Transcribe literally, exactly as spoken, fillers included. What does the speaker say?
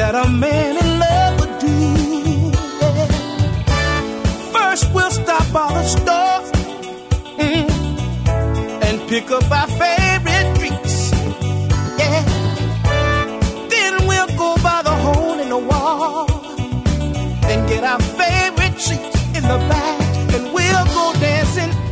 that a man in love would do. Yeah. First we'll stop by the store mm, and pick up our favorite treats. Yeah. Then we'll go by the hole in the wall and get our favorite seats in the back, and we'll go dancing